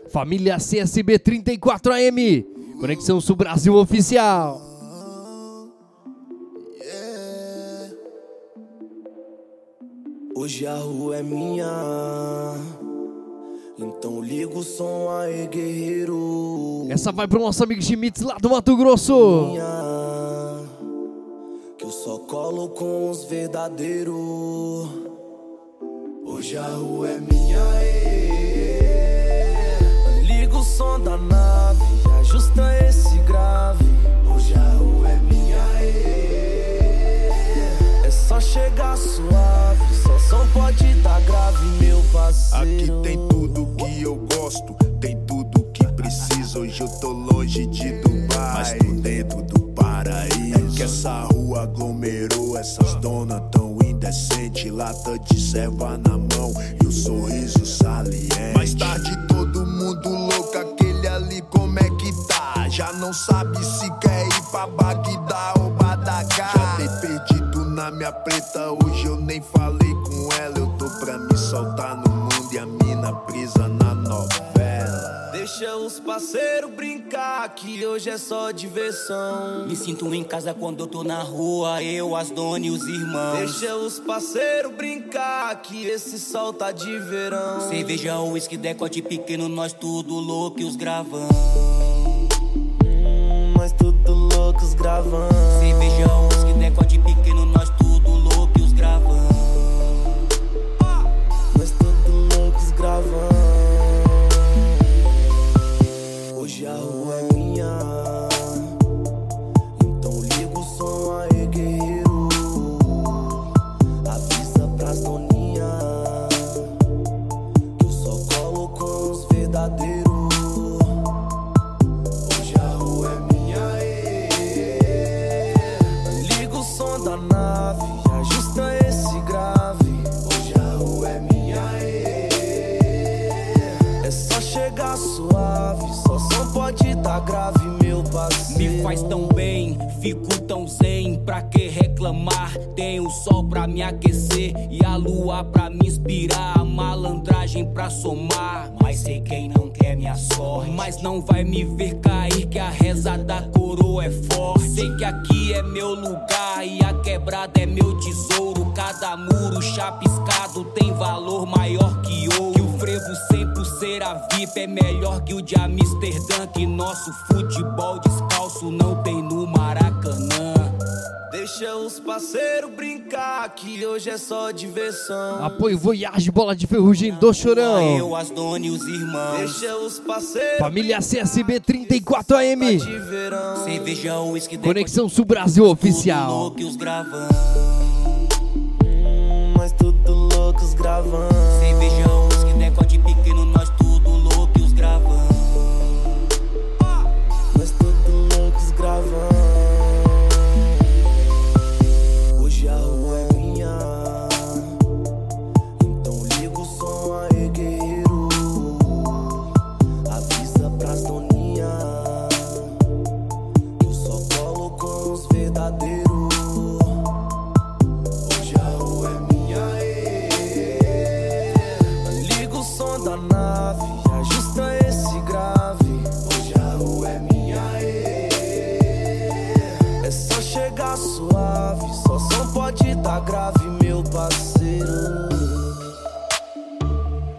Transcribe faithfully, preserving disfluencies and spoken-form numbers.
Família C S B trinta e quatro A M, Conexão Sul Brasil Oficial. Yeah. Hoje a rua é minha, então liga o som aí, guerreiro. Essa vai pro nosso amigo Schmitz lá do Mato Grosso. Minha, que eu só colo com os verdadeiros. Hoje a rua é minha, é. Liga o som da nave, ajusta esse grave. Hoje a rua é minha, é. É só chegar suave, só som pode dar grave, meu parceiro. Aqui tem tudo que eu gosto, tem tudo que preciso. Hoje eu tô longe de Dubai, mas tô dentro do paraíso. É que essa rua aglomerou, essas donas tão indecentes. Lata de serva na mão e o sorriso saliente. Mais tarde todo mundo louco, aquele ali como é que tá? Já não sabe se quer ir pra Bagdá ou Badacá. Já dei perdido na minha preta, hoje eu nem falei com ela. Eu tô pra me soltar no mundo e a mina presa na novela. Deixa os parceiros brincar, que hoje é só diversão. Me sinto em casa quando eu tô na rua, eu, as donas e os irmãos. Deixa os parceiros brincar, que esse sol tá de verão. Cerveja, uísque, decote pequeno, nós tudo louco e os gravão. Hum, nós tudo loucos gravando. Cerveja, uísque, decote pequeno, nós tudo louco e os gravão. Nós tudo loucos gravando. Hoje a rua é minha, então liga o som aí, guerreiro. Avisa pras doninhas que eu só colo com os verdadeiros. Hoje a rua é minha, é. Liga o som da nave, ajusta esse grave. Hoje a rua é minha, é. É só chegar suave, só som pode dar grave, meu parceiro. Me faz tão bem, fico tão zen. Pra que reclamar? Tem o sol pra me aquecer e a lua pra me inspirar, a malandragem pra somar. Mas sei quem não quer minha sorte, mas não vai me ver cair, que a reza da coroa é forte. Sei que aqui é meu lugar e a quebrada é meu tesouro. Cada muro chapiscado tem valor maior que ouro. Que o frevo sempre ser a V I P é melhor que o de Amsterdã. Que nosso futebol descalço não tem no Maracanã. Deixa os parceiros brincar, que hoje é só diversão. Apoio Voyage, Bola de Ferrugem do Chorão. Eu, as donas e os irmãos. Deixa os parceiros. Família C S B trinta e quatro A M, Cerveja, uísque, Conexão Sul Brasil Oficial. louco e os gravão. Hum, nós tudo loucos gravando.